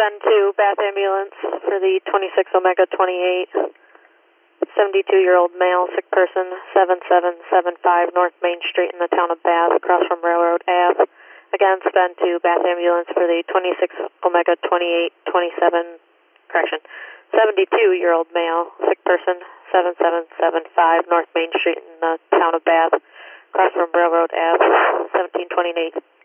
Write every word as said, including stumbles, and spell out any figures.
Ben to Bath Ambulance for the twenty-six Omega twenty-eight, seventy-two-year-old male, sick person, seven seven seven five North Main Street in the town of Bath, across from Railroad Ave. Again, Ben to Bath Ambulance for the twenty-six Omega twenty-eight twenty-seven, correction, seventy-two-year-old male, sick person, seven seven seven five North Main Street in the town of Bath, across from Railroad Ave, seventeen twenty-eight.